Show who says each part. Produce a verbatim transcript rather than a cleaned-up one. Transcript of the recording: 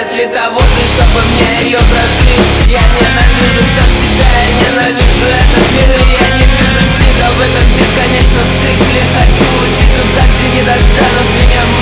Speaker 1: Стоит ли того же, чтобы мне ее прожить? Я ненавижу сам себя, я ненавижу этот мир, и я не вижу себя в этом бесконечном цикле. Хочу уйти туда, где не достанут меня